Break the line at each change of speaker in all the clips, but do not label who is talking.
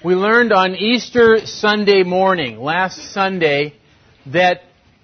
We learned on Easter Sunday morning, last Sunday, that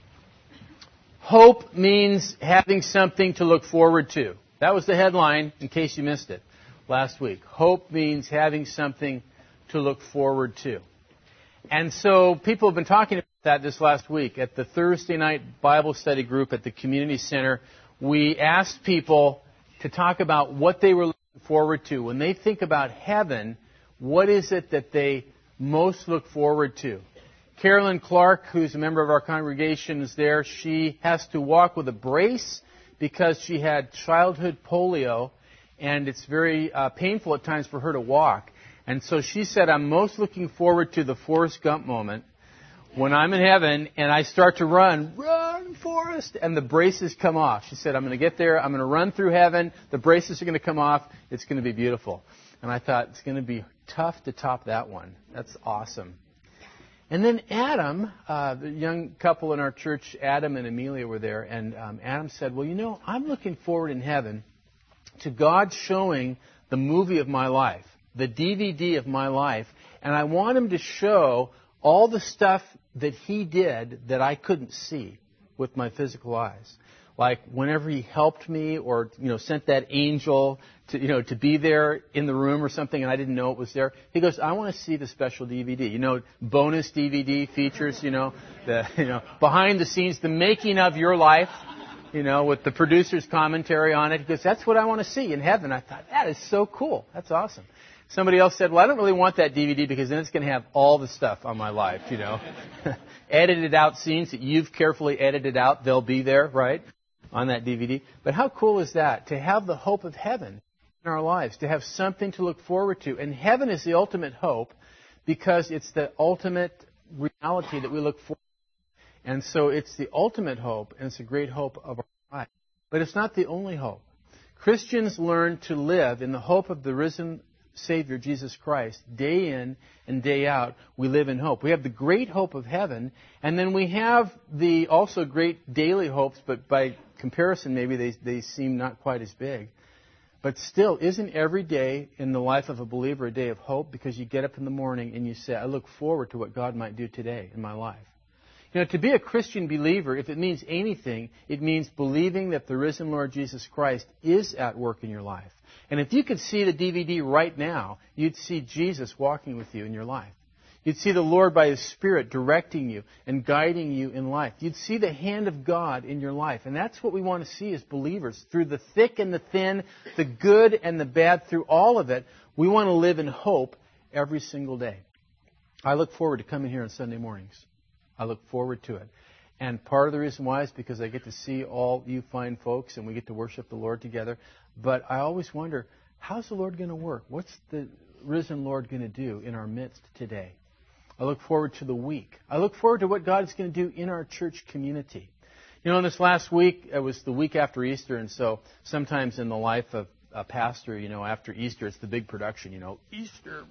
hope means having something to look forward to. That was the headline, in case you missed it, last week. Hope means having something to look forward to. And so people have been talking about that this last week. At the Thursday night Bible study group at the Community Center, we asked people to talk about what they were looking forward to. When they think about heaven, what is it that they most look forward to? Carolyn Clark, who's a member of our congregation, is there. She has to walk with a brace because she had childhood polio, and it's very painful at times for her to walk. And so she said, I'm most looking forward to the Forrest Gump moment when I'm in heaven and I start to run, Forrest, and the braces come off. She said, I'm going to get there, I'm going to run through heaven, the braces are going to come off, it's going to be beautiful. And I thought, it's going to be tough to top that one. That's awesome. And then Adam, the young couple in our church, Adam and Amelia were there, and Adam said, well, you know, I'm looking forward in heaven to God showing the movie of my life, the DVD of my life, and I want Him to show all the stuff that He did that I couldn't see with my physical eyes. Like whenever He helped me or, sent that angel to be there in the room or something and I didn't know it was there. He goes, I want to see the special DVD. Bonus DVD features, behind the scenes, the making of your life, with the producer's commentary on it. He goes, that's what I want to see in heaven. I thought, that is so cool. That's awesome. Somebody else said, well, I don't really want that DVD because then it's going to have all the stuff on my life, Edited out scenes that you've carefully edited out. They'll be there, right? On that DVD. But how cool is that? To have the hope of heaven in our lives, to have something to look forward to. And heaven is the ultimate hope because it's the ultimate reality that we look forward to. And so it's the ultimate hope, and it's a great hope of our life. But it's not the only hope. Christians learn to live in the hope of the risen Savior, Jesus Christ. Day in and day out, we live in hope. We have the great hope of heaven, and then we have the also great daily hopes, but by comparison, maybe they seem not quite as big. But still, isn't every day in the life of a believer a day of hope? Because you get up in the morning and you say, I look forward to what God might do today in my life. To be a Christian believer, if it means anything, it means believing that the risen Lord Jesus Christ is at work in your life. And if you could see the DVD right now, you'd see Jesus walking with you in your life. You'd see the Lord by His Spirit directing you and guiding you in life. You'd see the hand of God in your life. And that's what we want to see as believers. Through the thick and the thin, the good and the bad, through all of it, we want to live in hope every single day. I look forward to coming here on Sunday mornings. I look forward to it. And part of the reason why is because I get to see all you fine folks and we get to worship the Lord together. But I always wonder, how's the Lord going to work? What's the risen Lord going to do in our midst today? I look forward to the week. I look forward to what God is going to do in our church community. In this last week, it was the week after Easter, and so sometimes in the life of a pastor, after Easter, it's the big production, Easter,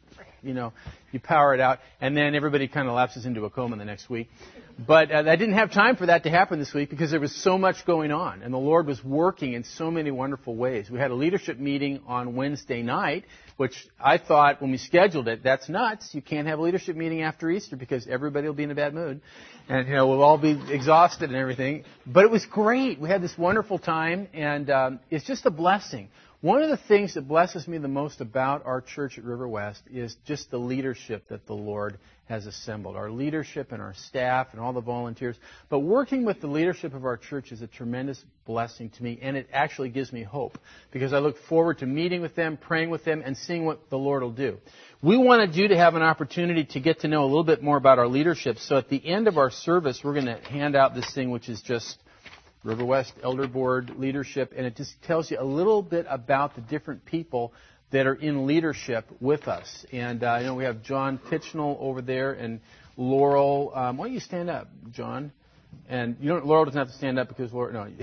you power it out, and then everybody kind of lapses into a coma the next week. But I didn't have time for that to happen this week because there was so much going on, and the Lord was working in so many wonderful ways. We had a leadership meeting on Wednesday night, which I thought when we scheduled it, that's nuts. You can't have a leadership meeting after Easter because everybody will be in a bad mood, and we'll all be exhausted and everything. But it was great. We had this wonderful time, and it's just a blessing. One of the things that blesses me the most about our church at River West is just the leadership that the Lord has assembled. Our leadership and our staff and all the volunteers. But working with the leadership of our church is a tremendous blessing to me, and it actually gives me hope because I look forward to meeting with them, praying with them, and seeing what the Lord will do. We wanted you to have an opportunity to get to know a little bit more about our leadership. So at the end of our service, we're going to hand out this thing, which is just River West Elder Board leadership, and it just tells you a little bit about the different people that are in leadership with us. And we have John Pitchnell over there and Laurel. Why don't you stand up, John? And Laurel doesn't have to stand up because Laurel. No,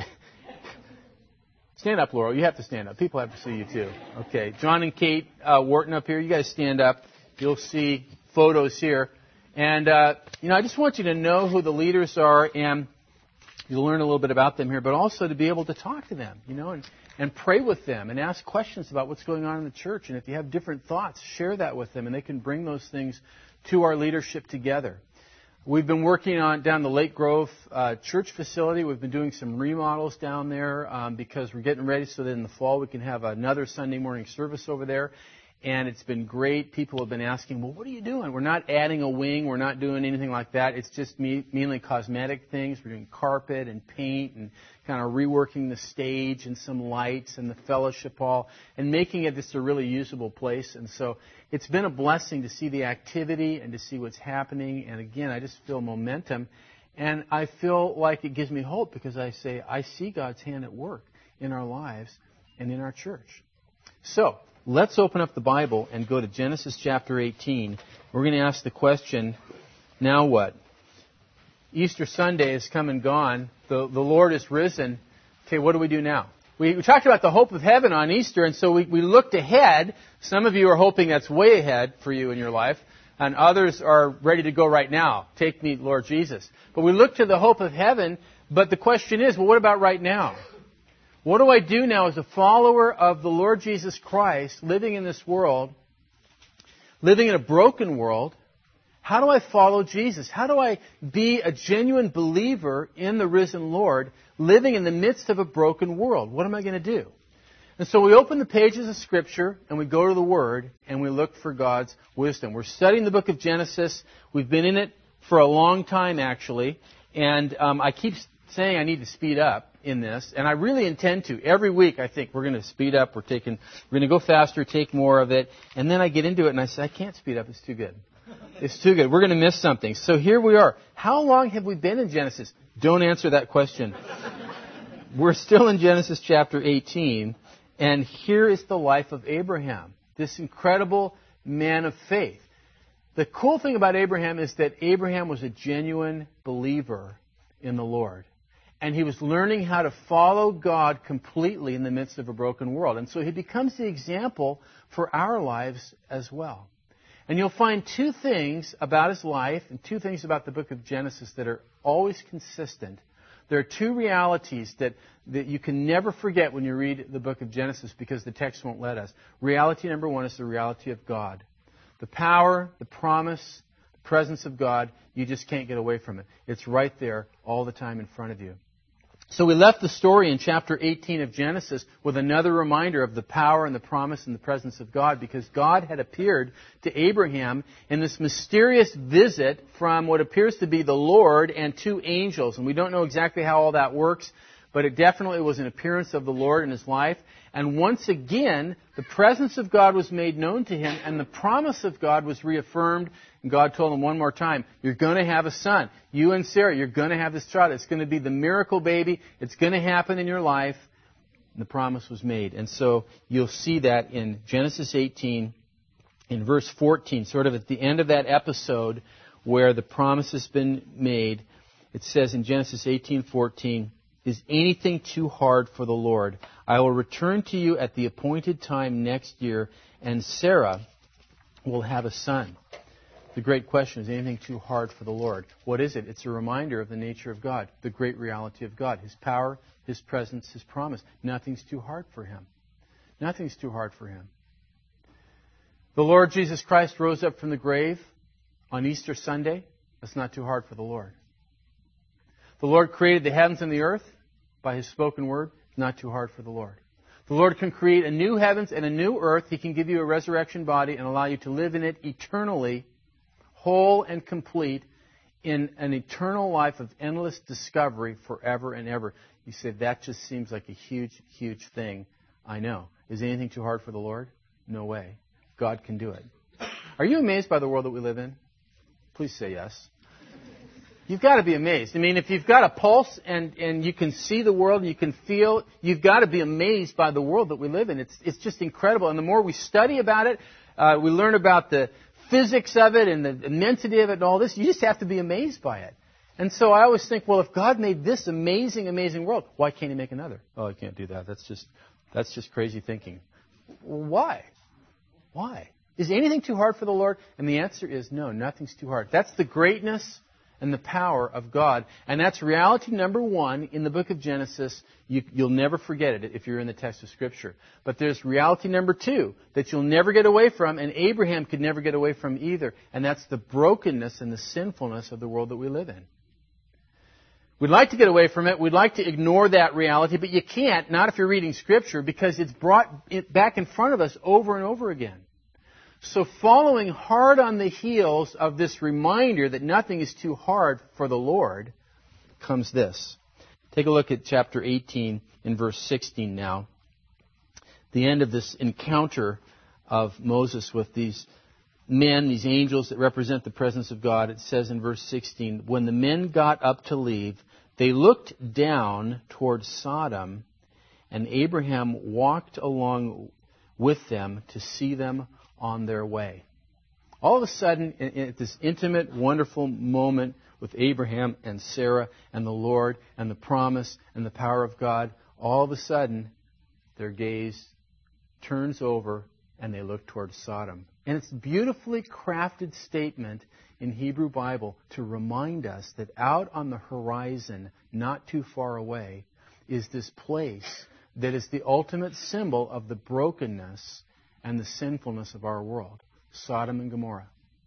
stand up, Laurel. You have to stand up. People have to see you too. Okay, John and Kate Wharton up here. You guys stand up. You'll see photos here. And I just want you to know who the leaders are and You'll learn a little bit about them here, but also to be able to talk to them, and pray with them and ask questions about what's going on in the church. And if you have different thoughts, share that with them, and they can bring those things to our leadership together. We've been working on down the Lake Grove church facility. We've been doing some remodels down there because we're getting ready so that in the fall we can have another Sunday morning service over there. And it's been great. People have been asking, well, what are you doing? We're not adding a wing. We're not doing anything like that. It's just mainly cosmetic things. We're doing carpet and paint and kind of reworking the stage and some lights and the fellowship hall and making it just a really usable place. And so it's been a blessing to see the activity and to see what's happening. And again, I just feel momentum. And I feel like it gives me hope because I see God's hand at work in our lives and in our church. So, let's open up the Bible and go to Genesis chapter 18. We're going to ask the question, now what? Easter Sunday has come and gone. The Lord is risen. Okay, what do we do now? We talked about the hope of heaven on Easter, and so we looked ahead. Some of you are hoping that's way ahead for you in your life, and others are ready to go right now. Take me, Lord Jesus. But we look to the hope of heaven, but the question is, well, what about right now? What do I do now as a follower of the Lord Jesus Christ, living in this world, living in a broken world? How do I follow Jesus? How do I be a genuine believer in the risen Lord, living in the midst of a broken world? What am I going to do? And so we open the pages of Scripture, and we go to the Word, and we look for God's wisdom. We're studying the book of Genesis. We've been in it for a long time, actually, and I keep saying I need to speed up in this, and I really intend to. Every week I think we're going to speed up, we're going to go faster, take more of it, and then I get into it and I say, I can't speed up, it's too good. It's too good. We're going to miss something. So here we are. How long have we been in Genesis? Don't answer that question. We're still in Genesis chapter 18, and here is the life of Abraham, this incredible man of faith. The cool thing about Abraham is that Abraham was a genuine believer in the Lord. And he was learning how to follow God completely in the midst of a broken world. And so he becomes the example for our lives as well. And you'll find two things about his life and two things about the book of Genesis that are always consistent. There are two realities that you can never forget when you read the book of Genesis because the text won't let us. Reality number one is the reality of God. The power, the promise, the presence of God, you just can't get away from it. It's right there all the time in front of you. So we left the story in chapter 18 of Genesis with another reminder of the power and the promise and the presence of God because God had appeared to Abraham in this mysterious visit from what appears to be the Lord and two angels. And we don't know exactly how all that works, but it definitely was an appearance of the Lord in his life. And once again, the presence of God was made known to him and the promise of God was reaffirmed. And God told him one more time, you're going to have a son. You and Sarah, you're going to have this child. It's going to be the miracle baby. It's going to happen in your life. And the promise was made. And so you'll see that in Genesis 18, in verse 14, sort of at the end of that episode where the promise has been made. It says in Genesis 18:14, is anything too hard for the Lord? I will return to you at the appointed time next year, and Sarah will have a son. The great question, is anything too hard for the Lord? What is it? It's a reminder of the nature of God, the great reality of God, His power, His presence, His promise. Nothing's too hard for Him. Nothing's too hard for Him. The Lord Jesus Christ rose up from the grave on Easter Sunday. That's not too hard for the Lord. The Lord created the heavens and the earth by His spoken word. It's not too hard for the Lord. The Lord can create a new heavens and a new earth. He can give you a resurrection body and allow you to live in it eternally, whole and complete, in an eternal life of endless discovery forever and ever. You say, that just seems like a huge, huge thing. I know. Is anything too hard for the Lord? No way. God can do it. Are you amazed by the world that we live in? Please say yes. You've got to be amazed. I mean, if you've got a pulse and you can see the world and you can feel, you've got to be amazed by the world that we live in. It's just incredible. And the more we study about it, we learn about the physics of it and the immensity of it and all this, you just have to be amazed by it. And so I always think, well, if God made this amazing, amazing world, why can't He make another? Oh, I can't do that. That's just crazy thinking. Why? Why? Is anything too hard for the Lord? And the answer is no, nothing's too hard. That's the greatness and the power of God. And that's reality number one in the book of Genesis. You'll never forget it if you're in the text of Scripture. But there's reality number two that you'll never get away from, and Abraham could never get away from either. And that's the brokenness and the sinfulness of the world that we live in. We'd like to get away from it. We'd like to ignore that reality, but you can't, not if you're reading Scripture, because it's brought back in front of us over and over again. So following hard on the heels of this reminder that nothing is too hard for the Lord comes this. Take a look at chapter 18 in verse 16 now. The end of this encounter of Moses with these men, these angels that represent the presence of God. It says in verse 16, when the men got up to leave, they looked down toward Sodom, and Abraham walked along with them to see them on their way. All of a sudden, at this intimate, wonderful moment with Abraham and Sarah and the Lord and the promise and the power of God, all of a sudden, their gaze turns over and they look toward Sodom. And it's a beautifully crafted statement in Hebrew Bible to remind us that out on the horizon, not too far away, is this place that is the ultimate symbol of the brokenness and the sinfulness of our world, Sodom and Gomorrah.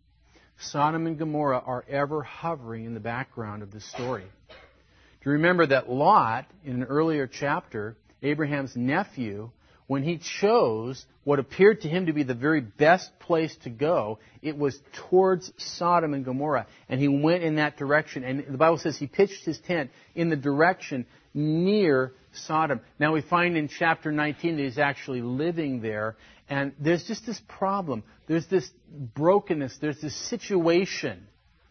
Sodom and Gomorrah are ever hovering in the background of this story. Do you remember that Lot, in an earlier chapter, Abraham's nephew, when he chose what appeared to him to be the very best place to go, it was towards Sodom and Gomorrah. And he went in that direction. And the Bible says he pitched his tent in the direction near Sodom. Now we find in chapter 19 that he's actually living there. And there's just this problem. There's this brokenness. There's this situation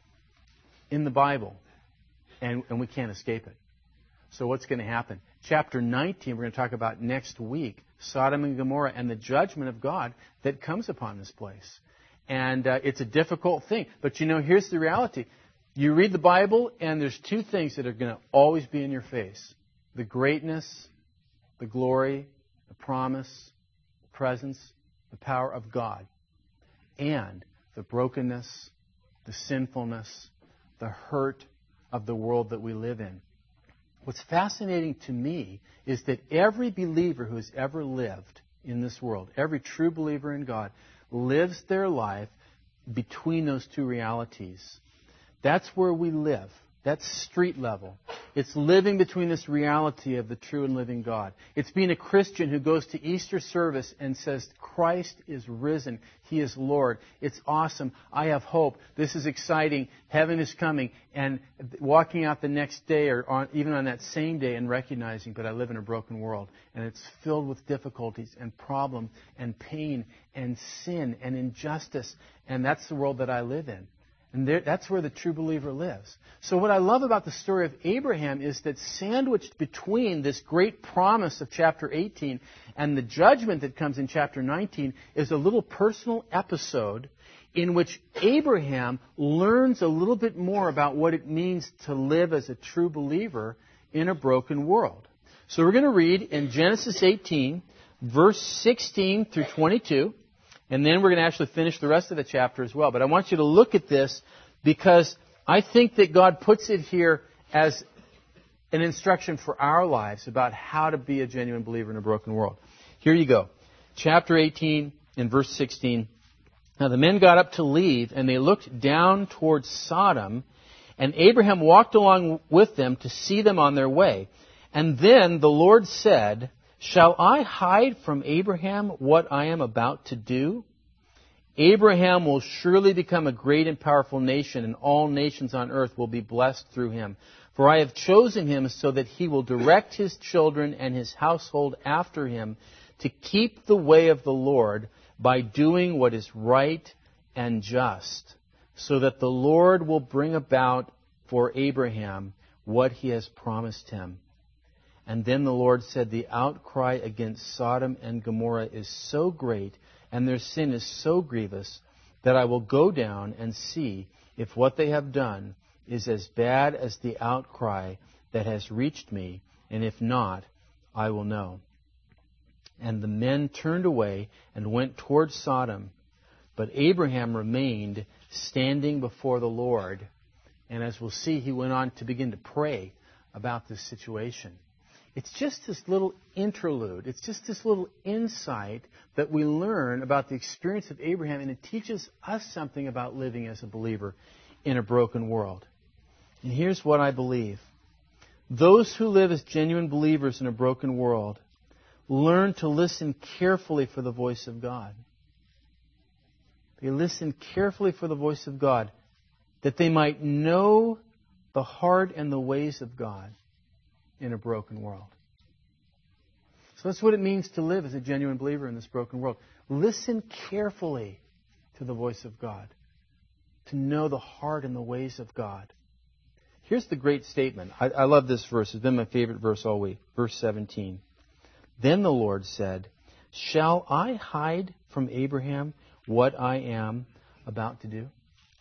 in the Bible. And we can't escape it. So what's going to happen? Chapter 19 we're going to talk about next week. Sodom and Gomorrah and the judgment of God that comes upon this place. And it's a difficult thing. But here's the reality. You read the Bible and there's two things that are going to always be in your face. The greatness, the glory, the promise, the presence, the power of God. And the brokenness, the sinfulness, the hurt of the world that we live in. What's fascinating to me is that every believer who has ever lived in this world, every true believer in God, lives their life between those two realities. That's where we live. That's street level. It's living between this reality of the true and living God. It's being a Christian who goes to Easter service and says, Christ is risen. He is Lord. It's awesome. I have hope. This is exciting. Heaven is coming. And walking out the next day or even on that same day and recognizing, but I live in a broken world. And it's filled with difficulties and problem and pain and sin and injustice. And that's the world that I live in. And that's where the true believer lives. So what I love about the story of Abraham is that sandwiched between this great promise of chapter 18 and the judgment that comes in chapter 19 is a little personal episode in which Abraham learns a little bit more about what it means to live as a true believer in a broken world. So we're going to read in Genesis 18, verse 16 through 22. And then we're going to actually finish the rest of the chapter as well. But I want you to look at this because I think that God puts it here as an instruction for our lives about how to be a genuine believer in a broken world. Here you go. Chapter 18 and verse 16. Now the men got up to leave, and they looked down towards Sodom, and Abraham walked along with them to see them on their way. And then the Lord said, Shall I hide from Abraham what I am about to do? Abraham will surely become a great and powerful nation, and all nations on earth will be blessed through him. For I have chosen him so that he will direct his children and his household after him to keep the way of the Lord by doing what is right and just, so that the Lord will bring about for Abraham what he has promised him. And then the Lord said, The outcry against Sodom and Gomorrah is so great, and their sin is so grievous, that I will go down and see if what they have done is as bad as the outcry that has reached me, and if not, I will know. And the men turned away and went toward Sodom, but Abraham remained standing before the Lord And as we'll see, he went on to begin to pray about this situation. It's just this little interlude. It's just this little insight that we learn about the experience of Abraham, and it teaches us something about living as a believer in a broken world. And here's what I believe. Those who live as genuine believers in a broken world learn to listen carefully for the voice of God. They listen carefully for the voice of God, that they might know the heart and the ways of God in a broken world. So that's what it means to live as a genuine believer in this broken world. Listen carefully to the voice of God, to know the heart and the ways of God. Here's the great statement. I love this verse. It's been my favorite verse all week. Verse 17. Then the Lord said, "Shall I hide from Abraham what I am about to do?"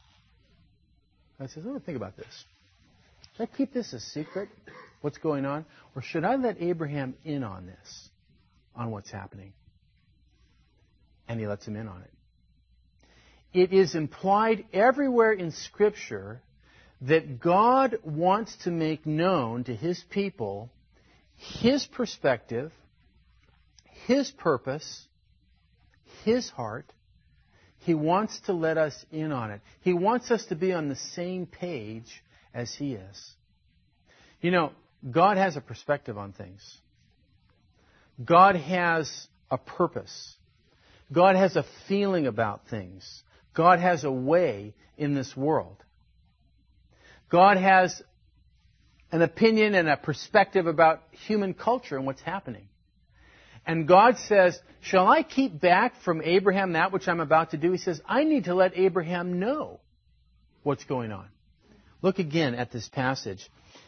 God says, I want to think about this. Should I keep this a secret, what's going on? Or should I let Abraham in on this, on what's happening? And he lets him in on it. It is implied everywhere in Scripture that God wants to make known to His people His perspective, His purpose, His heart. He wants to let us in on it. He wants us to be on the same page as He is. You know, God has a perspective on things. God has a purpose. God has a feeling about things. God has a way in this world. God has an opinion and a perspective about human culture and what's happening. And God says, shall I keep back from Abraham that which I'm about to do? He says, I need to let Abraham know what's going on. Look again at this passage.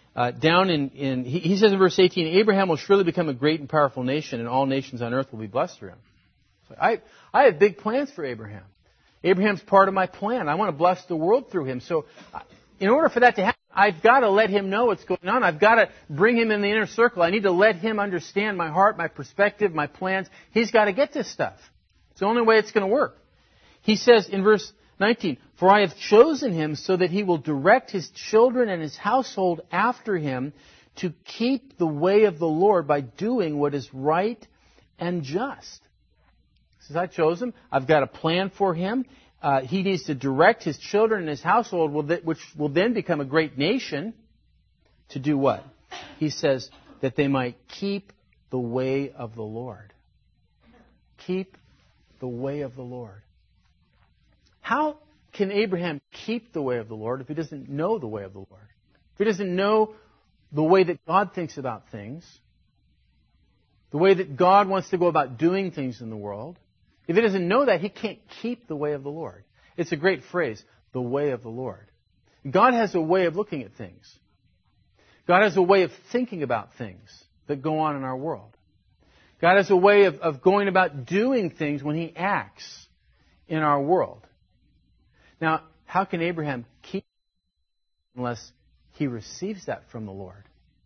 He says in verse 18, Abraham will surely become a great and powerful nation, and all nations on earth will be blessed through him. So I have big plans for Abraham. Abraham's part of my plan. I want to bless the world through him. So in order for that to happen, I've got to let him know what's going on. I've got to bring him in the inner circle. I need to let him understand my heart, my perspective, my plans. He's got to get this stuff. It's the only way it's going to work. He says in verse 19, for I have chosen him so that he will direct his children and his household after him to keep the way of the Lord by doing what is right and just. He says, I chose him. I've got a plan for him. He needs to direct his children and his household, which will then become a great nation, to do what? He says that they might keep the way of the Lord. Keep the way of the Lord. How can Abraham keep the way of the Lord if he doesn't know the way of the Lord? If he doesn't know the way that God thinks about things, the way that God wants to go about doing things in the world, if he doesn't know that, he can't keep the way of the Lord. It's a great phrase, the way of the Lord. God has a way of looking at things. God has a way of thinking about things that go on in our world. God has a way of going about doing things when He acts in our world. Now, how can Abraham keep unless he receives that from the Lord?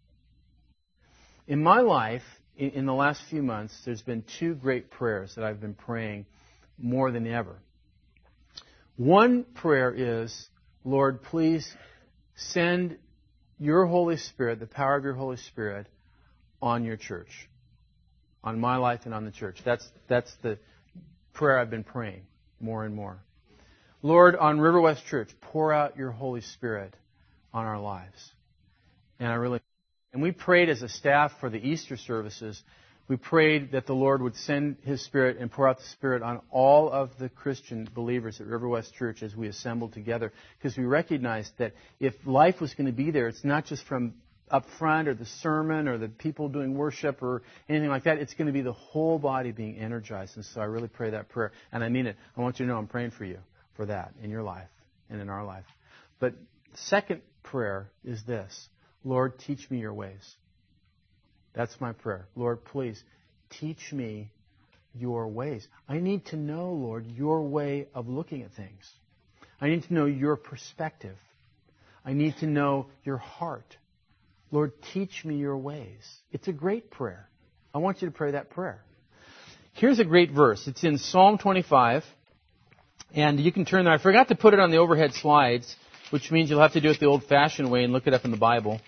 In my life, in the last few months, there's been two great prayers that I've been praying more than ever. One prayer is, Lord, please send your Holy Spirit, the power of your Holy Spirit, on your church, on my life and on the church. That's the prayer I've been praying more and more. Lord, on River West Church, pour out your Holy Spirit on our lives. And we prayed as a staff for the Easter services. We prayed that the Lord would send His Spirit and pour out the Spirit on all of the Christian believers at River West Church as we assembled together. Because we recognized that if life was going to be there, it's not just from up front or the sermon or the people doing worship or anything like that. It's going to be the whole body being energized. And so I really pray that prayer. And I mean it. I want you to know I'm praying for you for that in your life and in our life. But the second prayer is this. Lord, teach me your ways. That's my prayer. Lord, please teach me your ways. I need to know, Lord, your way of looking at things. I need to know your perspective. I need to know your heart. Lord, teach me your ways. It's a great prayer. I want you to pray that prayer. Here's a great verse. It's in Psalm 25. And you can turn there. I forgot to put it on the overhead slides. which means you'll have to do it the old-fashioned way and look it up in the Bible.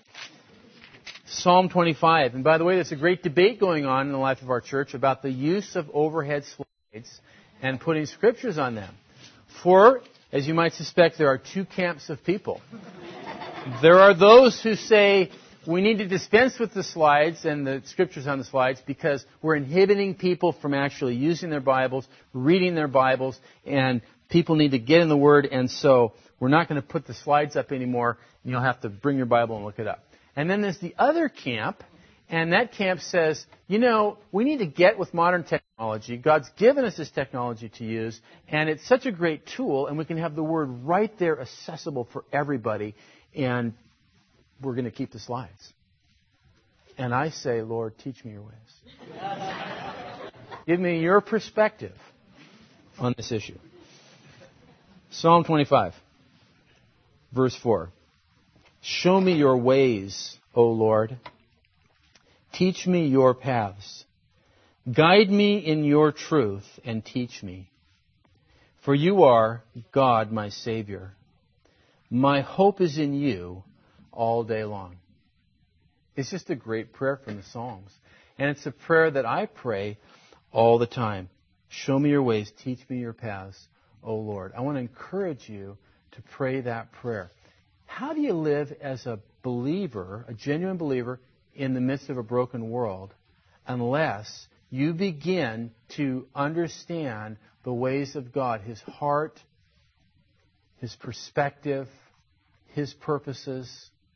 Psalm 25. And by the way, there's a great debate going on in the life of our church about the use of overhead slides and putting scriptures on them. For, as you might suspect, there are two camps of people. There are those who say we need to dispense with the slides and the scriptures on the slides because we're inhibiting people from actually using their Bibles, reading their Bibles, and people need to get in the Word, and so we're not going to put the slides up anymore. You'll have to bring your Bible and look it up. And then there's the other camp, and that camp says, we need to get with modern technology. God's given us this technology to use, and it's such a great tool, and we can have the Word right there accessible for everybody, and we're going to keep the slides. And I say, Lord, teach me your ways. Give me your perspective on this issue. Psalm 25, verse 4. Show me your ways, O Lord. Teach me your paths. Guide me in your truth and teach me. For you are God, my Savior. My hope is in you all day long. It's just a great prayer from the Psalms. And it's a prayer that I pray all the time. Show me your ways. Teach me your paths, O Lord. I want to encourage you to pray that prayer. How do you live as a believer, a genuine believer, in the midst of a broken world unless you begin to understand the ways of God, His heart, His perspective, His purposes?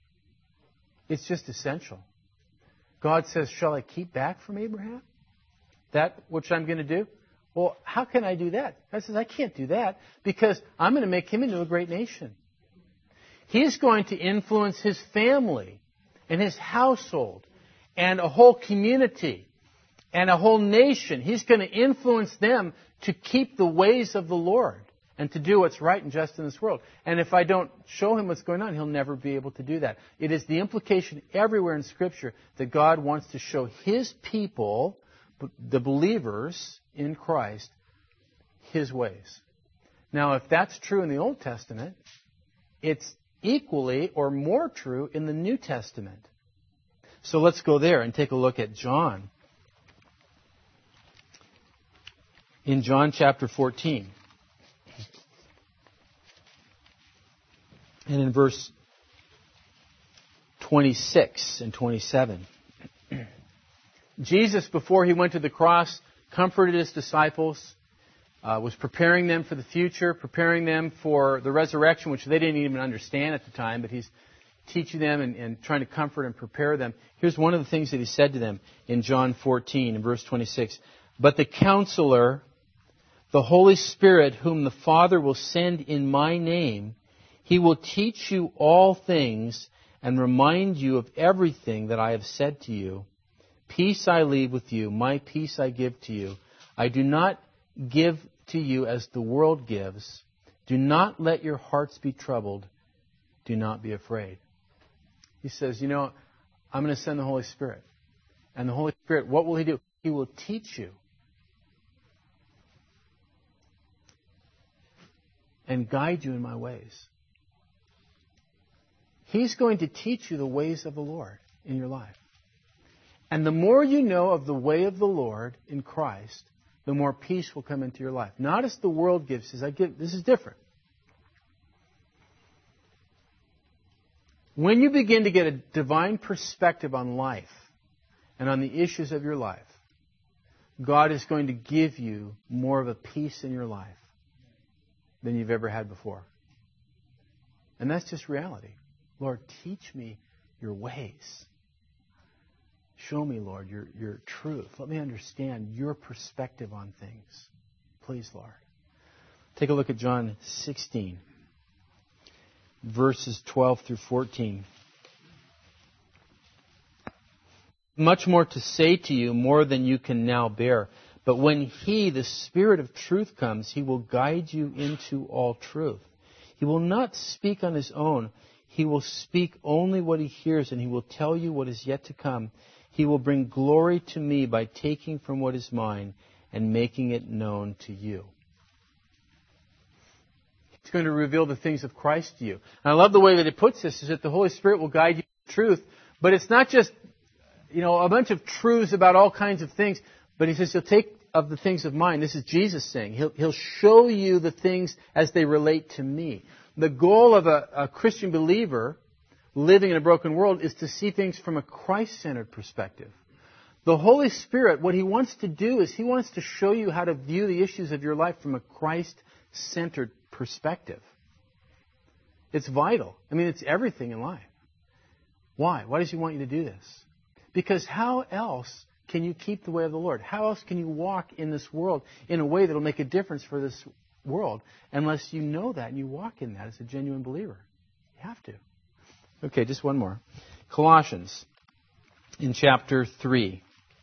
It's just essential. God says, shall I keep back from Abraham that which I'm going to do? Well, how can I do that? God says, I can't do that because I'm going to make him into a great nation. He's going to influence his family and his household and a whole community and a whole nation. He's going to influence them to keep the ways of the Lord and to do what's right and just in this world. And if I don't show him what's going on, he'll never be able to do that. It is the implication everywhere in Scripture that God wants to show his people, the believers in Christ, his ways. Now, if that's true in the Old Testament, it's equally or more true in the New Testament. So let's go there and take a look at John. In John chapter 14. And in verse 26 and 27. Jesus, before he went to the cross, comforted his disciples, was preparing them for the future, preparing them for the resurrection, which they didn't even understand at the time, but he's teaching them and trying to comfort and prepare them. Here's one of the things that he said to them in John 14, in verse 26. But the Counselor, the Holy Spirit, whom the Father will send in my name, he will teach you all things and remind you of everything that I have said to you. Peace I leave with you, my peace I give to you. I do not give to you as the world gives. Do not let your hearts be troubled. Do not be afraid. He says, I'm going to send the Holy Spirit. And the Holy Spirit, what will he do? He will teach you and guide you in my ways. He's going to teach you the ways of the Lord in your life. And the more you know of the way of the Lord in Christ, the more peace will come into your life. Not as the world gives. This is different. When you begin to get a divine perspective on life and on the issues of your life, God is going to give you more of a peace in your life than you've ever had before. And that's just reality. Lord, teach me your ways. Show me, Lord, your truth. Let me understand your perspective on things. Please, Lord. Take a look at John 16, verses 12 through 14. Much more to say to you, more than you can now bear. But when He, the Spirit of truth, comes, He will guide you into all truth. He will not speak on His own. He will speak only what He hears, and He will tell you what is yet to come. He will bring glory to me by taking from what is mine and making it known to you. It's going to reveal the things of Christ to you. And I love the way that it puts this, is that the Holy Spirit will guide you to truth. But it's not just, a bunch of truths about all kinds of things. But he says he'll take of the things of mine. This is Jesus saying. He'll show you the things as they relate to me. The goal of a Christian believer living in a broken world is to see things from a Christ-centered perspective. The Holy Spirit, what He wants to do is He wants to show you how to view the issues of your life from a Christ-centered perspective. It's vital. It's everything in life. Why? Why does He want you to do this? Because how else can you keep the way of the Lord? How else can you walk in this world in a way that will make a difference for this world unless you know that and you walk in that as a genuine believer? You have to. Okay, just one more. Colossians in chapter 3.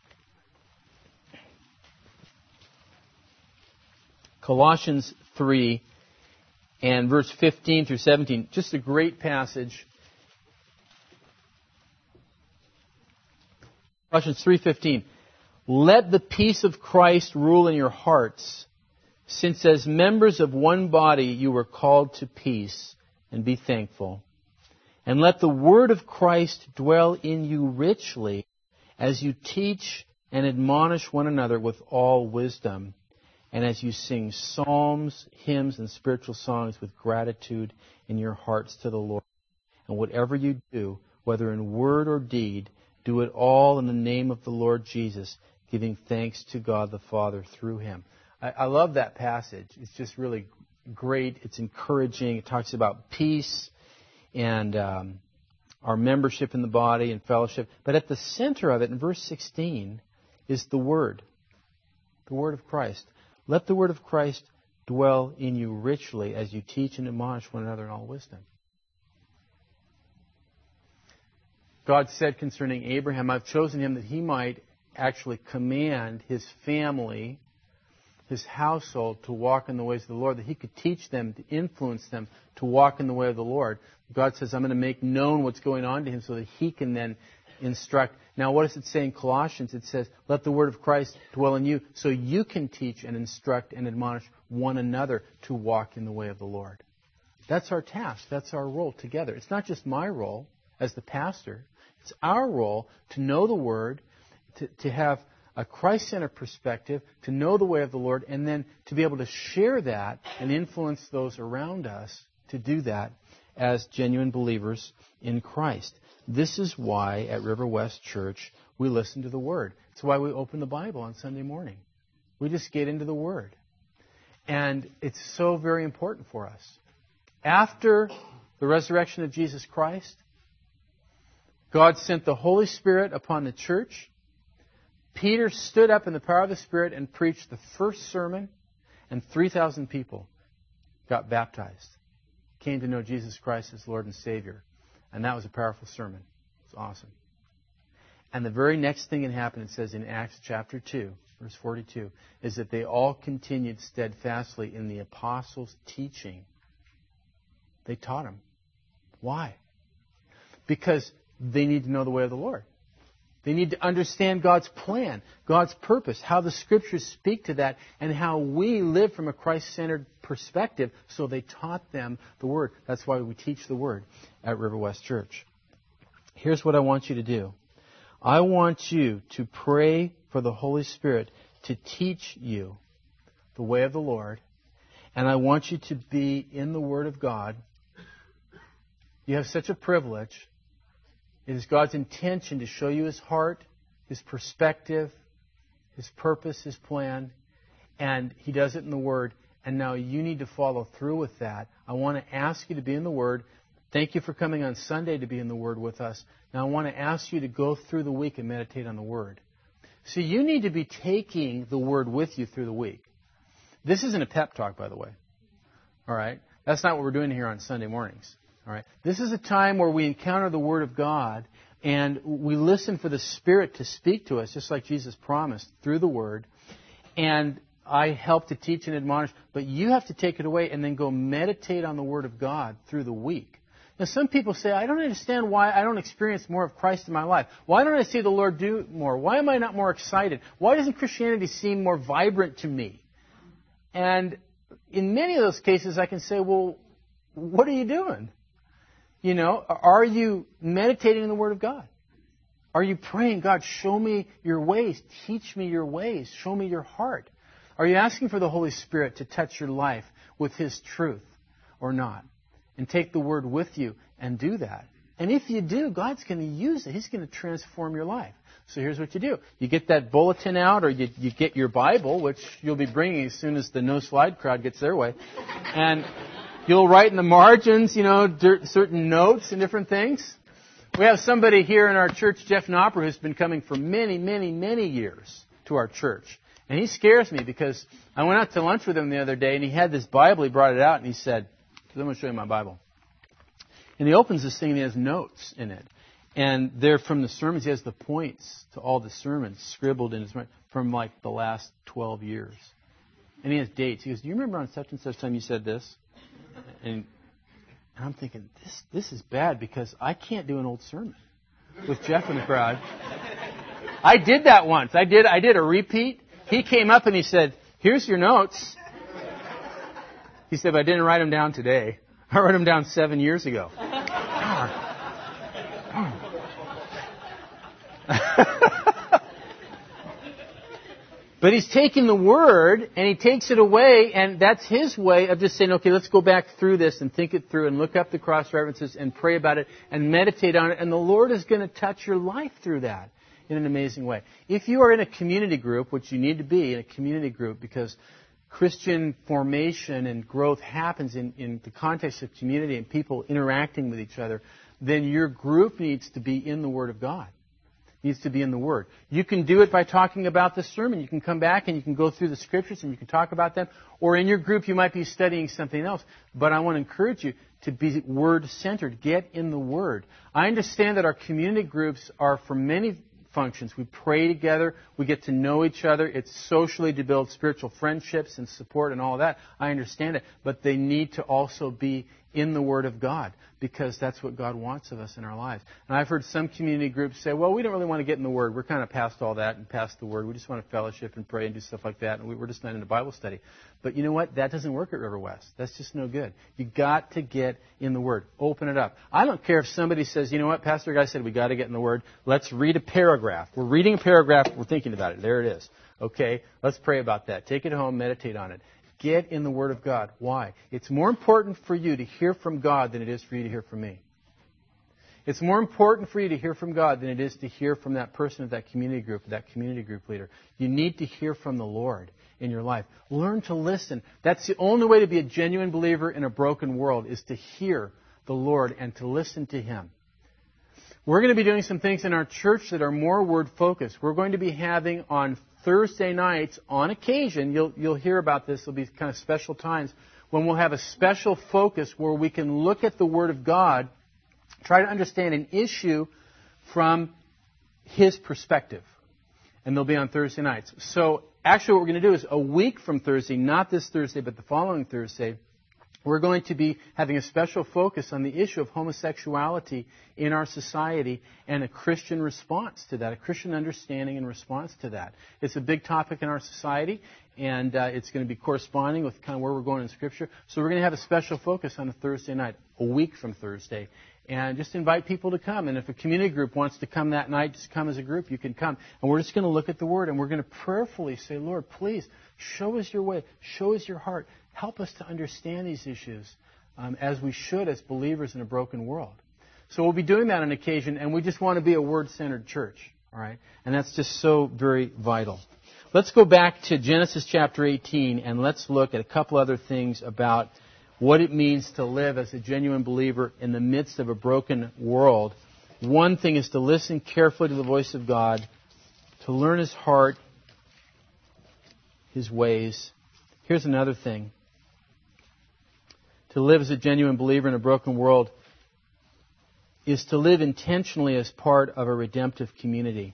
Colossians 3 and verse 15 through 17. Just a great passage. Colossians 3:15. Let the peace of Christ rule in your hearts, since as members of one body you were called to peace, and be thankful. And let the word of Christ dwell in you richly, as you teach and admonish one another with all wisdom, and as you sing psalms, hymns, and spiritual songs with gratitude in your hearts to the Lord. And whatever you do, whether in word or deed, do it all in the name of the Lord Jesus, giving thanks to God the Father through Him. I love that passage. It's just really great. It's encouraging. It talks about peace and our membership in the body and fellowship. But at the center of it, in verse 16, is the Word of Christ. Let the Word of Christ dwell in you richly as you teach and admonish one another in all wisdom. God said concerning Abraham, I've chosen him that he might actually command his family, his household, to walk in the ways of the Lord, that he could teach them, to influence them to walk in the way of the Lord. God says, I'm going to make known what's going on to him so that he can then instruct. Now, what does it say in Colossians? It says, let the word of Christ dwell in you so you can teach and instruct and admonish one another to walk in the way of the Lord. That's our task. That's our role together. It's not just my role as the pastor. It's our role to know the Word, to have a Christ-centered perspective, to know the way of the Lord, and then to be able to share that and influence those around us to do that as genuine believers in Christ. This is why at River West Church we listen to the Word. It's why we open the Bible on Sunday morning. We just get into the Word. And it's so very important for us. After the resurrection of Jesus Christ, God sent the Holy Spirit upon the church. Peter stood up in the power of the Spirit and preached the first sermon, and 3,000 people got baptized, came to know Jesus Christ as Lord and Savior. And that was a powerful sermon. It was awesome. And the very next thing that happened, it says in Acts chapter 2, verse 42, is that they all continued steadfastly in the apostles' teaching. They taught them. Why? Because they need to know the way of the Lord. They need to understand God's plan, God's purpose, how the Scriptures speak to that, and how we live from a Christ-centered perspective. So they taught them the Word. That's why we teach the Word at River West Church. Here's what I want you to do. I want you to pray for the Holy Spirit to teach you the way of the Lord, and I want you to be in the Word of God. You have such a privilege. It is God's intention to show you His heart, His perspective, His purpose, His plan, and He does it in the Word. And now you need to follow through with that. I want to ask you to be in the Word. Thank you for coming on Sunday to be in the Word with us. Now I want to ask you to go through the week and meditate on the Word. So you need to be taking the Word with you through the week. This isn't a pep talk, by the way. All right? That's not what we're doing here on Sunday mornings. All right. This is a time where we encounter the Word of God and we listen for the Spirit to speak to us, just like Jesus promised, through the Word. And I help to teach and admonish, but you have to take it away and then go meditate on the Word of God through the week. Now, some people say, I don't understand why I don't experience more of Christ in my life. Why don't I see the Lord do more? Why am I not more excited? Why doesn't Christianity seem more vibrant to me? And in many of those cases, I can say, well, what are you doing? Are you meditating in the Word of God? Are you praying, God, show me your ways, teach me your ways, show me your heart? Are you asking for the Holy Spirit to touch your life with His truth or not? And take the Word with you and do that. And if you do, God's going to use it. He's going to transform your life. So here's what you do. You get that bulletin out, or you get your Bible, which you'll be bringing as soon as the no slide crowd gets their way. And you'll write in the margins, certain notes and different things. We have somebody here in our church, Jeff Knopper, who's been coming for many, many, many years to our church. And he scares me because I went out to lunch with him the other day, and he had this Bible. He brought it out, and he said, I'm going to show you my Bible. And he opens this thing, and he has notes in it. And they're from the sermons. He has the points to all the sermons scribbled in his mind from like the last 12 years. And he has dates. He goes, do you remember on such and such time you said this? And I'm thinking, this is bad because I can't do an old sermon with Jeff in the crowd. I did that once. I did a repeat. He came up and he said, here's your notes. He said, but I didn't write them down today. I wrote them down 7 years ago. But he's taking the Word and he takes it away, and that's his way of just saying, okay, let's go back through this and think it through and look up the cross-references and pray about it and meditate on it, and the Lord is going to touch your life through that in an amazing way. If you are in a community group, which you need to be in a community group because Christian formation and growth happens in the context of community and people interacting with each other, then your group needs to be in the Word of God. Needs to be in the Word. You can do it by talking about the sermon. You can come back and you can go through the Scriptures and you can talk about them. Or in your group you might be studying something else. But I want to encourage you to be Word-centered. Get in the Word. I understand that our community groups are for many functions. We pray together. We get to know each other. It's socially to build spiritual friendships and support and all of that. I understand it. But they need to also be in the Word of God because that's what God wants of us in our lives. And I've heard some community groups say, well, we don't really want to get in the Word. We're kind of past all that and past the Word. We just want to fellowship and pray and do stuff like that. And we're just not in a Bible study. But you know what? That doesn't work at River West. That's just no good. You got to get in the Word. Open it up. I don't care if somebody says, you know what? Pastor Guy said we got to get in the Word. Let's read a paragraph. We're reading a paragraph. We're thinking about it. There it is. Okay? Let's pray about that. Take it home. Meditate on it. Get in the Word of God. Why? It's more important for you to hear from God than it is for you to hear from me. It's more important for you to hear from God than it is to hear from that person at that community group leader. You need to hear from the Lord in your life. Learn to listen. That's the only way to be a genuine believer in a broken world is to hear the Lord and to listen to Him. We're going to be doing some things in our church that are more Word-focused. We're going to be having on Thursday nights, on occasion, you'll hear about this, there'll be kind of special times when we'll have a special focus where we can look at the Word of God, try to understand an issue from His perspective. And they'll be on Thursday nights. So actually what we're going to do is a week from Thursday, not this Thursday, but the following Thursday, we're going to be having a special focus on the issue of homosexuality in our society and a Christian response to that, a Christian understanding and response to that. It's a big topic in our society, and it's going to be corresponding with kind of where we're going in Scripture. So we're going to have a special focus on a Thursday night, a week from Thursday, and just invite people to come. And if a community group wants to come that night, just come as a group, you can come. And we're just going to look at the Word, and we're going to prayerfully say, Lord, please, show us your way, show us your heart. Help us to understand these issues as we should as believers in a broken world. So we'll be doing that on occasion, and we just want to be a Word-centered church, all right? And that's just so very vital. Let's go back to Genesis chapter 18, and let's look at a couple other things about what it means to live as a genuine believer in the midst of a broken world. One thing is to listen carefully to the voice of God, to learn His heart, His ways. Here's another thing. To live as a genuine believer in a broken world is to live intentionally as part of a redemptive community.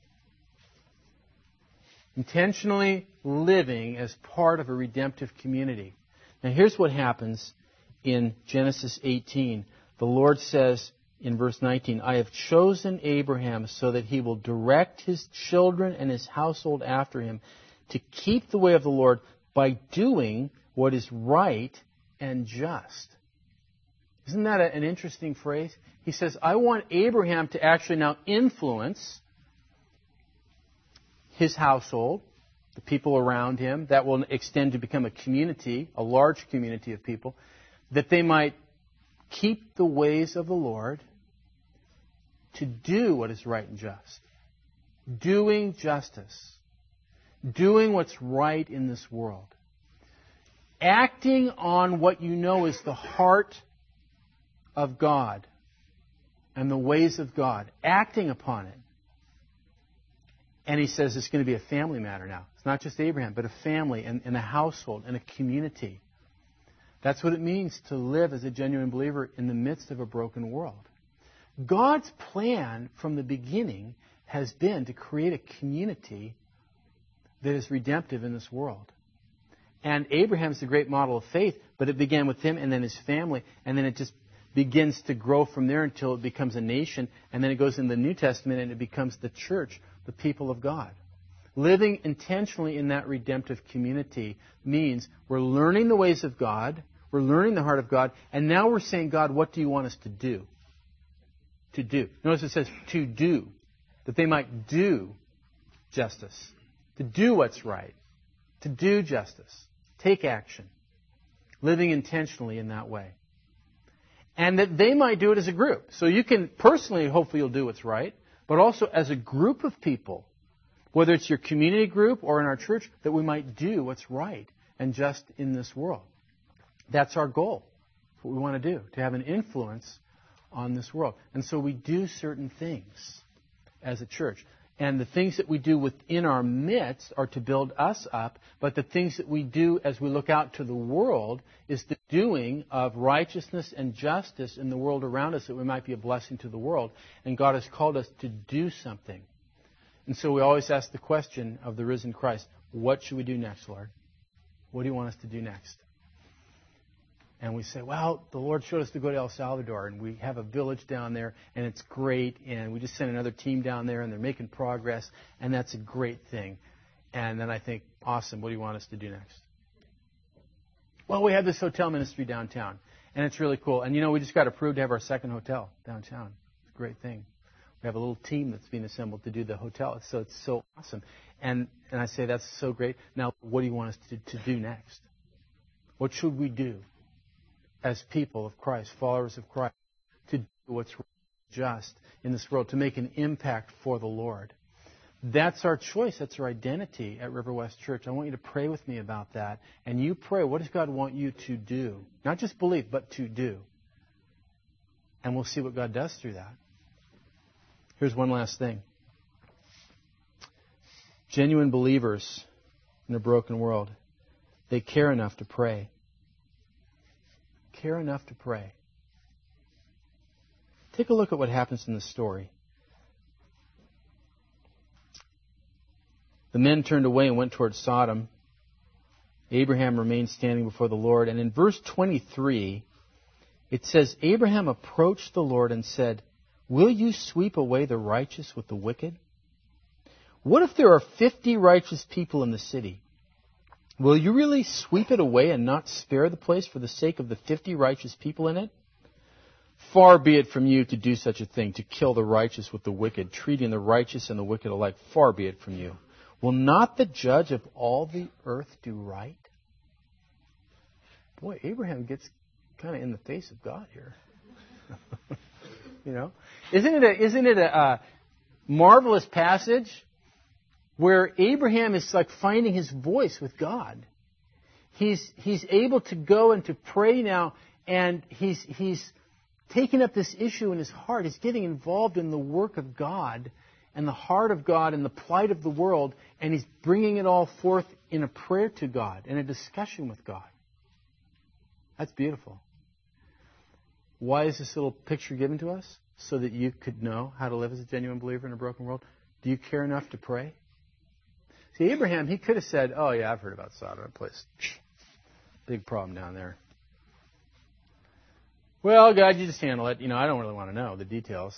Intentionally living as part of a redemptive community. Now here's what happens in Genesis 18. The Lord says in verse 19, I have chosen Abraham so that he will direct his children and his household after him to keep the way of the Lord by doing what is right and just. Isn't that an interesting phrase? He says, I want Abraham to actually now influence his household, the people around him. That will extend to become a community, a large community of people, that they might keep the ways of the Lord, to do what is right and just. Doing justice. Doing what's right in this world. Acting on what you know is the heart of God and the ways of God. Acting upon it. And he says it's going to be a family matter now. It's not just Abraham, but a family and a household and a community. That's what it means to live as a genuine believer in the midst of a broken world. God's plan from the beginning has been to create a community that is redemptive in this world. And Abraham's the great model of faith, but it began with him and then his family, and then it just begins to grow from there until it becomes a nation, and then it goes in the New Testament and it becomes the church, the people of God. Living intentionally in that redemptive community means we're learning the ways of God, we're learning the heart of God, and now we're saying, God, what do you want us to do? To do. Notice it says to do, that they might do justice, to do what's right, to do justice, take action, living intentionally in that way. And that they might do it as a group. So you can personally, hopefully you'll do what's right, but also as a group of people, whether it's your community group or in our church, that we might do what's right and just in this world. That's our goal. That's what we want to do, to have an influence on this world. And so we do certain things as a church. And the things that we do within our midst are to build us up, but the things that we do as we look out to the world is the doing of righteousness and justice in the world around us, that we might be a blessing to the world. And God has called us to do something. And so we always ask the question of the risen Christ, what should we do next, Lord? What do you want us to do next? And we say, well, the Lord showed us to go to El Salvador, and we have a village down there, and it's great, and we just sent another team down there, and they're making progress, and that's a great thing. And then I think, awesome, what do you want us to do next? Well, we have this hotel ministry downtown, and it's really cool. And, we just got approved to have our second hotel downtown. It's a great thing. We have a little team that's being assembled to do the hotel, so it's so awesome. And I say, that's so great. Now, what do you want us to do next? What should we do as people of Christ, followers of Christ, to do what's just in this world, to make an impact for the Lord? That's our choice. That's our identity at River West Church. I want you to pray with me about that. And you pray, what does God want you to do? Not just believe, but to do. And we'll see what God does through that. Here's one last thing. Genuine believers in a broken world, they care enough to pray. Care enough to pray. Take a look at what happens in the story. The men turned away and went towards Sodom. Abraham remained standing before the Lord. And in verse 23, it says, Abraham approached the Lord and said, will you sweep away the righteous with the wicked? What if there are 50 righteous people in the city? Will you really sweep it away and not spare the place for the sake of the 50 righteous people in it? Far be it from you to do such a thing, to kill the righteous with the wicked, treating the righteous and the wicked alike. Far be it from you. Will not the judge of all the earth do right? Boy, Abraham gets kind of in the face of God here. Isn't it a marvelous passage where Abraham is like finding his voice with God? He's able to go and to pray now, and he's taking up this issue in his heart. He's getting involved in the work of God and the heart of God and the plight of the world, and he's bringing it all forth in a prayer to God, in a discussion with God. That's beautiful. Why is this little picture given to us? So that you could know how to live as a genuine believer in a broken world. Do you care enough to pray? See, Abraham, he could have said, oh yeah, I've heard about Sodom, place. Big problem down there. Well, God, you just handle it. I don't really want to know the details.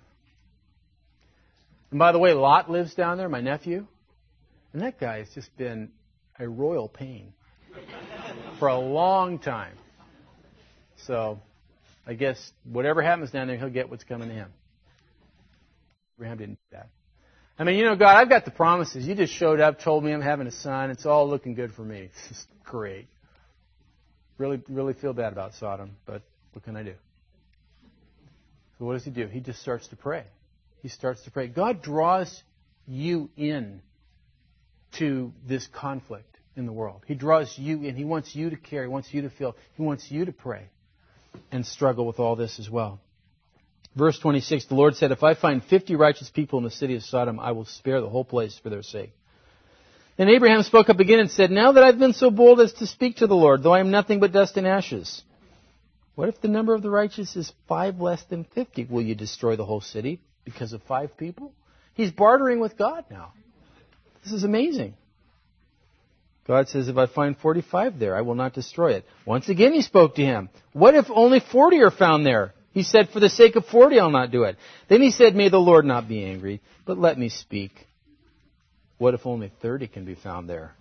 And by the way, Lot lives down there, my nephew. And that guy has just been a royal pain. for a long time. So I guess whatever happens down there, he'll get what's coming to him. Abraham didn't do that. I mean, God, I've got the promises. You just showed up, told me I'm having a son. It's all looking good for me. This is great. Really, really feel bad about Sodom, but what can I do? So what does he do? He just starts to pray. He starts to pray. God draws you in to this conflict in the world. He draws you in. He wants you to care. He wants you to feel. He wants you to pray and struggle with all this as well. Verse 26, the Lord said, if I find 50 righteous people in the city of Sodom, I will spare the whole place for their sake. Then Abraham spoke up again and said, now that I've been so bold as to speak to the Lord, though I am nothing but dust and ashes, what if the number of the righteous is 5 less than 50? Will you destroy the whole city because of 5 people? He's bartering with God now. This is amazing. God says, if I find 45 there, I will not destroy it. Once again he spoke to him. What if only 40 are found there? He said, for the sake of 40, I'll not do it. Then he said, may the Lord not be angry, but let me speak. What if only 30 can be found there?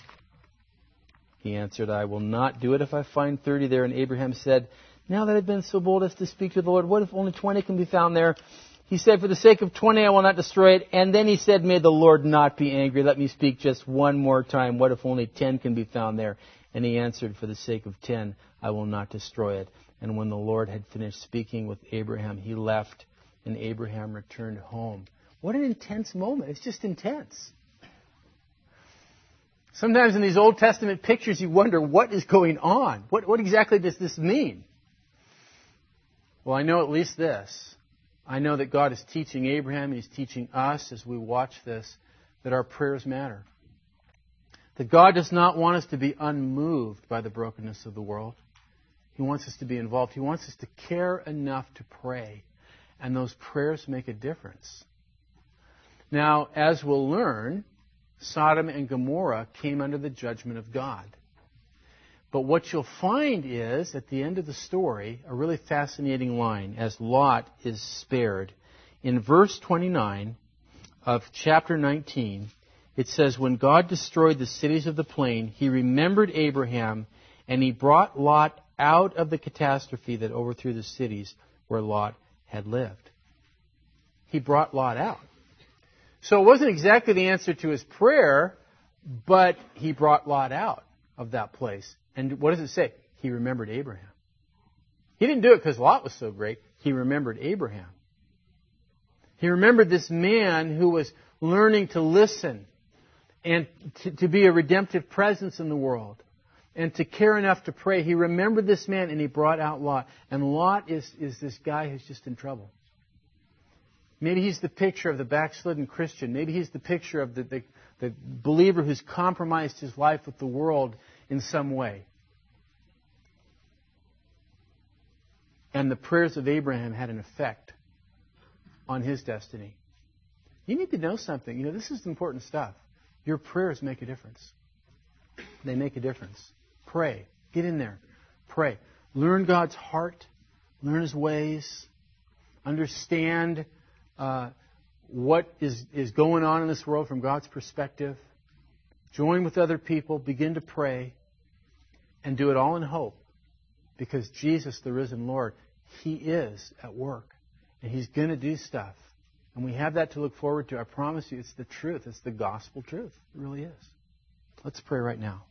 He answered, I will not do it if I find 30 there. And Abraham said, now that I've been so bold as to speak to the Lord, what if only 20 can be found there? He said, for the sake of 20, I will not destroy it. And then he said, may the Lord not be angry. Let me speak just one more time. What if only 10 can be found there? And he answered, for the sake of 10, I will not destroy it. And when the Lord had finished speaking with Abraham, he left, and Abraham returned home. What an intense moment. It's just intense. Sometimes in these Old Testament pictures, you wonder, what is going on? What exactly does this mean? Well, I know at least this. I know that God is teaching Abraham, and He's teaching us as we watch this, that our prayers matter. That God does not want us to be unmoved by the brokenness of the world. He wants us to be involved. He wants us to care enough to pray. And those prayers make a difference. Now, as we'll learn, Sodom and Gomorrah came under the judgment of God. But what you'll find is, at the end of the story, a really fascinating line as Lot is spared. In verse 29 of chapter 19, it says, when God destroyed the cities of the plain, He remembered Abraham, and He brought Lot out of the catastrophe that overthrew the cities where Lot had lived. He brought Lot out. So it wasn't exactly the answer to his prayer, but he brought Lot out of that place. And what does it say? He remembered Abraham. He didn't do it because Lot was so great. He remembered Abraham. He remembered this man who was learning to listen and to be a redemptive presence in the world. And to care enough to pray. He remembered this man and he brought out Lot. And Lot is this guy who's just in trouble. Maybe he's the picture of the backslidden Christian. Maybe he's the picture of the believer who's compromised his life with the world in some way. And the prayers of Abraham had an effect on his destiny. You need to know something. This is important stuff. Your prayers make a difference. They make a difference. Pray. Get in there. Pray. Learn God's heart. Learn His ways. Understand what is going on in this world from God's perspective. Join with other people. Begin to pray. And do it all in hope. Because Jesus, the risen Lord, He is at work. And He's going to do stuff. And we have that to look forward to. I promise you, it's the truth. It's the gospel truth. It really is. Let's pray right now.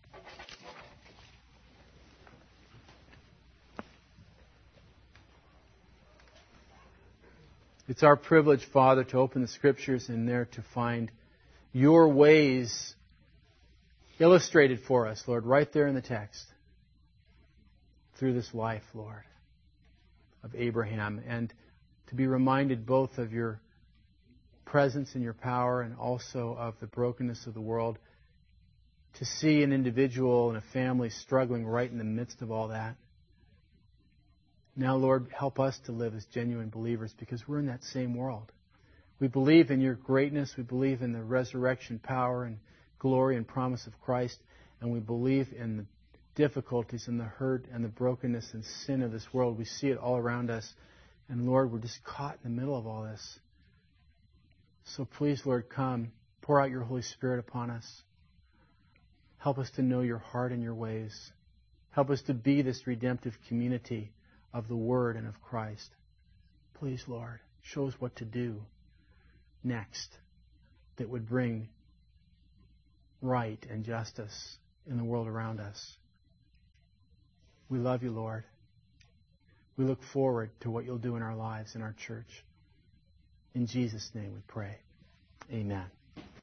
It's our privilege, Father, to open the Scriptures and there to find Your ways illustrated for us, Lord, right there in the text. Through this life, Lord, of Abraham. And to be reminded both of Your presence and Your power and also of the brokenness of the world. To see an individual and a family struggling right in the midst of all that. Now, Lord, help us to live as genuine believers because we're in that same world. We believe in Your greatness. We believe in the resurrection power and glory and promise of Christ. And we believe in the difficulties and the hurt and the brokenness and sin of this world. We see it all around us. And, Lord, we're just caught in the middle of all this. So please, Lord, come. Pour out Your Holy Spirit upon us. Help us to know Your heart and Your ways. Help us to be this redemptive community of the Word and of Christ. Please, Lord, show us what to do next that would bring right and justice in the world around us. We love you, Lord. We look forward to what you'll do in our lives, in our church. In Jesus' name we pray. Amen.